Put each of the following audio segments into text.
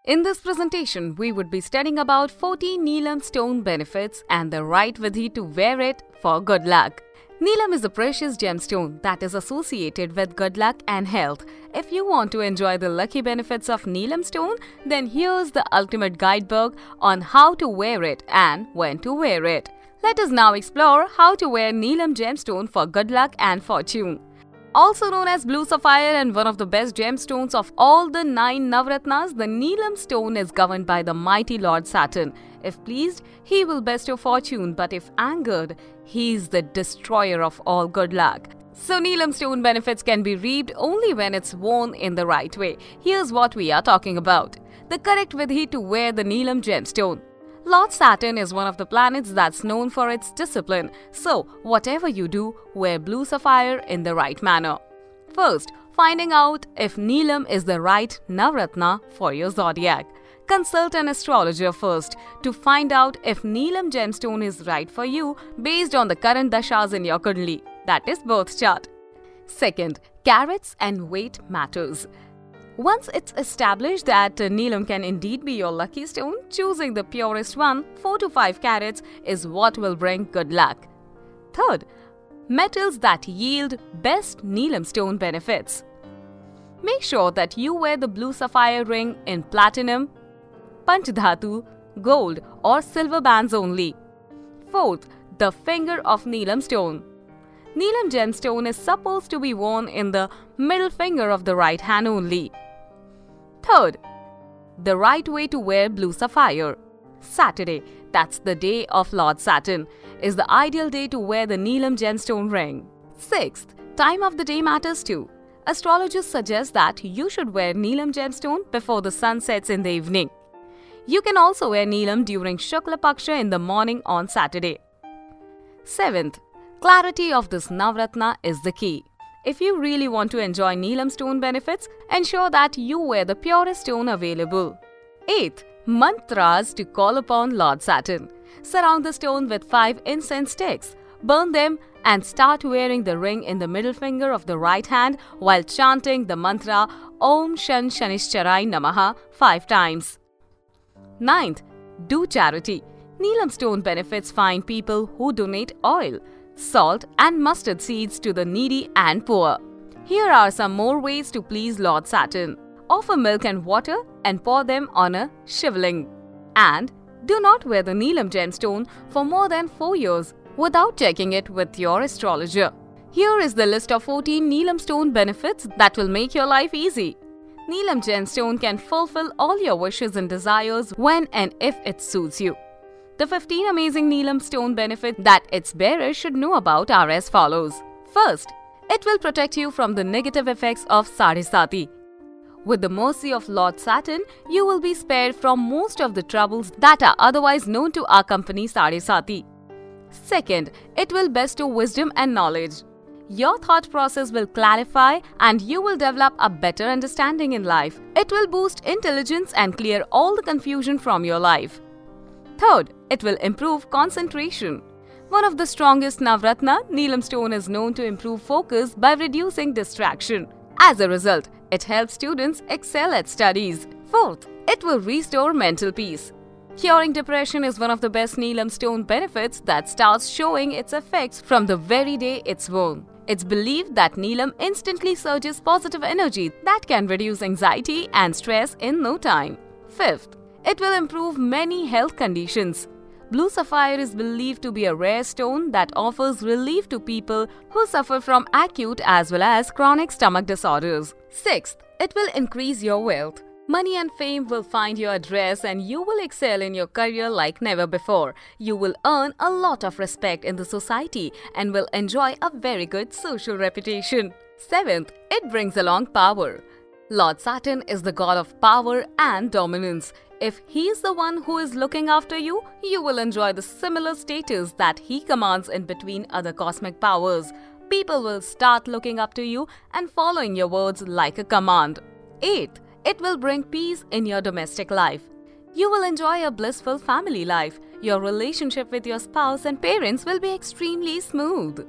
In this presentation, we would be studying about 40 Neelam stone benefits and the right vidhi to wear it for good luck. Neelam is a precious gemstone that is associated with good luck and health. If you want to enjoy the lucky benefits of Neelam stone, then here's the ultimate guidebook on how to wear it and when to wear it. Let us now explore how to wear Neelam gemstone for good luck and fortune. Also known as blue sapphire and one of the best gemstones of all the 9 Navratnas, the Neelam stone is governed by the mighty Lord Saturn. If pleased, he will best your fortune, but if angered, he is the destroyer of all good luck. So Neelam stone benefits can be reaped only when it's worn in the right way. Here's what we are talking about. The correct vidhi to wear the Neelam gemstone. Lord Saturn is one of the planets that's known for its discipline, so whatever you do, wear blue sapphire in the right manner. First, finding out if Neelam is the right Navratna for your zodiac. Consult an astrologer first to find out if Neelam gemstone is right for you based on the current dashas in your Kundali, that is birth chart. Second, carats and weight matters. Once it's established that Neelam can indeed be your lucky stone, choosing the purest one, 4 to 5 carats, is what will bring good luck. Third, metals that yield best Neelam stone benefits. Make sure that you wear the blue sapphire ring in platinum, panchdhatu, gold or silver bands only. Fourth, the finger of Neelam stone. Neelam gemstone is supposed to be worn in the middle finger of the right hand only. Third, the right way to wear blue sapphire. Saturday, that's the day of Lord Saturn, is the ideal day to wear the Neelam gemstone ring. Sixth, time of the day matters too. Astrologers suggest that you should wear Neelam gemstone before the sun sets in the evening. You can also wear Neelam during Shukla Paksha in the morning on Saturday. Seventh, clarity of this Navratna is the key. If you really want to enjoy Neelam stone benefits, ensure that you wear the purest stone available. 8th, mantras to call upon Lord Saturn. Surround the stone with 5 incense sticks. Burn them and start wearing the ring in the middle finger of the right hand while chanting the mantra Om Shan Shanishcharai Namaha 5 times. 9th, do charity. Neelam stone benefits find people who donate oil, salt and mustard seeds to the needy and poor. Here are some more ways to please Lord Saturn. Offer milk and water and pour them on a shivling. And do not wear the Neelam gemstone for more than 4 years without checking it with your astrologer. Here is the list of 14 Neelam stone benefits that will make your life easy. Neelam gemstone can fulfill all your wishes and desires when and if it suits you. The 15 amazing Neelam stone benefits that its bearer should know about are as follows. First, it will protect you from the negative effects of Sadhisati. With the mercy of Lord Saturn, you will be spared from most of the troubles that are otherwise known to accompany Sadhisati. Second, it will bestow wisdom and knowledge. Your thought process will clarify and you will develop a better understanding in life. It will boost intelligence and clear all the confusion from your life. Third, it will improve concentration. One of the strongest Navratna, Neelam stone is known to improve focus by reducing distraction. As a result, it helps students excel at studies. Fourth, it will restore mental peace. Curing depression is one of the best Neelam stone benefits that starts showing its effects from the very day it's worn. It's believed that Neelam instantly surges positive energy that can reduce anxiety and stress in no time. Fifth, it will improve many health conditions. Blue sapphire is believed to be a rare stone that offers relief to people who suffer from acute as well as chronic stomach disorders. Sixth, it will increase your wealth. Money and fame will find your address and you will excel in your career like never before. You will earn a lot of respect in the society and will enjoy a very good social reputation. Seventh, it brings along power. Lord Saturn is the god of power and dominance. If he is the one who is looking after you, you will enjoy the similar status that he commands in between other cosmic powers. People will start looking up to you and following your words like a command. 8th, it will bring peace in your domestic life. You will enjoy a blissful family life. Your relationship with your spouse and parents will be extremely smooth.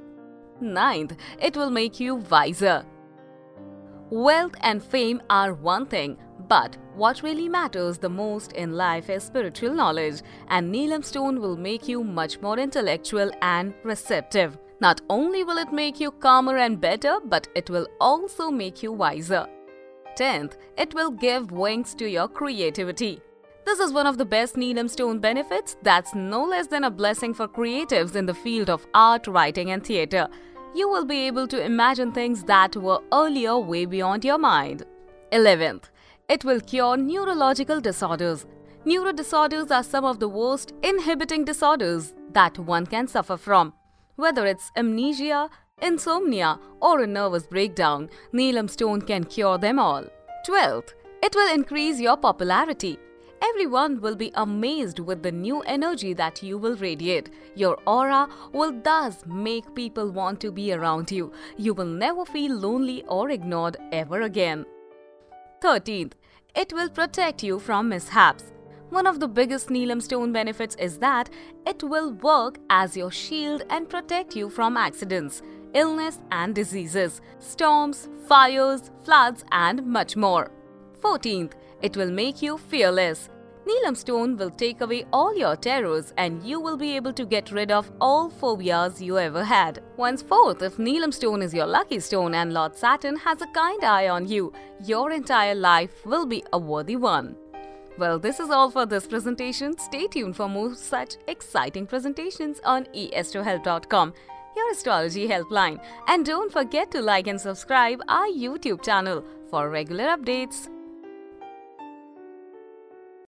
9th, it will make you wiser. Wealth and fame are one thing, But what really matters the most in life is spiritual knowledge, and Neelam stone will make you much more intellectual and receptive. Not only will it make you calmer and better, but it will also make you wiser. 10th, it will give wings to your creativity. This is one of the best Neelam stone benefits that's no less than a blessing for creatives in the field of art, writing and theatre. You will be able to imagine things that were earlier way beyond your mind. 11th, it will cure neurological disorders. Neuro disorders are some of the worst inhibiting disorders that one can suffer from. Whether it's amnesia, insomnia or a nervous breakdown, Neelam stone can cure them all. 12th, it will increase your popularity. Everyone will be amazed with the new energy that you will radiate. Your aura will thus make people want to be around you. You will never feel lonely or ignored ever again. 13th, it will protect you from mishaps. One of the biggest Neelam stone benefits is that it will work as your shield and protect you from accidents, illness and diseases, storms, fires, floods and much more. 14th, it will make you fearless. Neelam stone will take away all your terrors and you will be able to get rid of all phobias you ever had. Henceforth, if Neelam stone is your lucky stone and Lord Saturn has a kind eye on you, your entire life will be a worthy one. Well, this is all for this presentation. Stay tuned for more such exciting presentations on eastrohelp.com, your astrology helpline. And don't forget to like and subscribe our YouTube channel for regular updates.